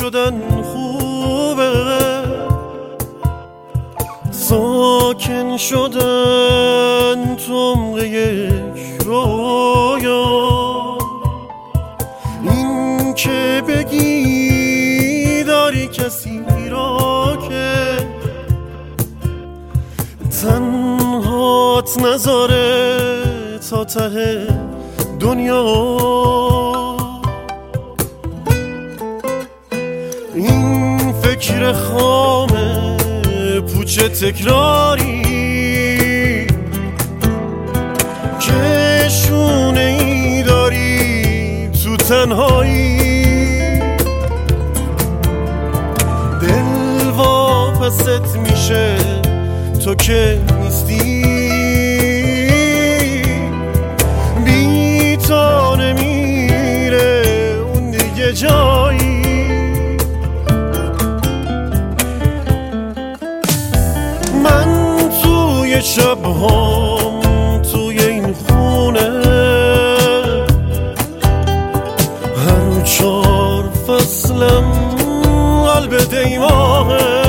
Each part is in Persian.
شدن خوبه، ساکن شدن تو عمق یک رویا. این که بگی داری کسی را که تنهات نذاره تا ته دنیا. این فکر خامه پوچه تکراری که شونه ای داری تو تنهایی، دل واپست میشه تو که نیستی، بی تو نمیره اون دیگه جایی. من توی شبهام توی این خونه هر 4 فصلم قلب دیوانه،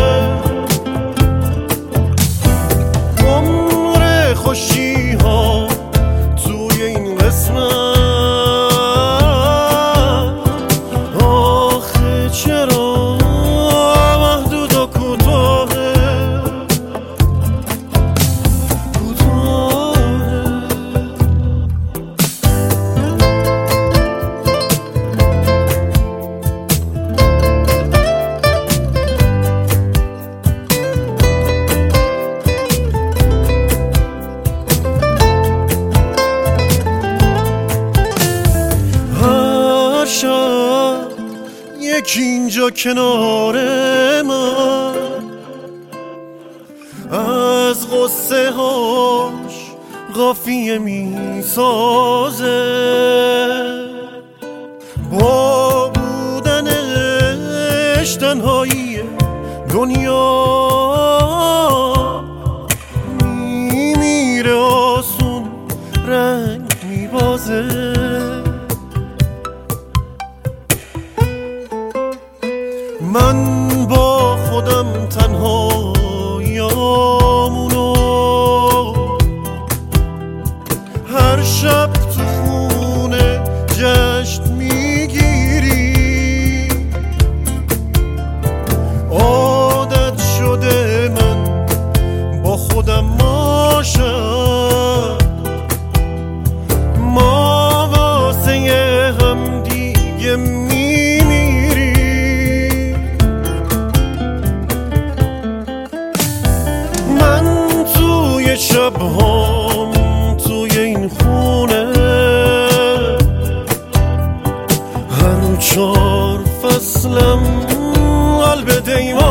عمر خوشی ها توی این قسمت آخه چرا محدود و کوتاهه. یکی اینجا کنار من از غصه هاش قافیه می سازه، با بودنش تنهایی دنیا میمیره آسون رنگ میبازه. من با خودم تنهاییامونو هر شب تو خونه جشن میگیری، عادت شده من با خودم باشم، ما واسه هم دیگه شبهام توی این خونه هر 4 فصلم قلب دیوانه.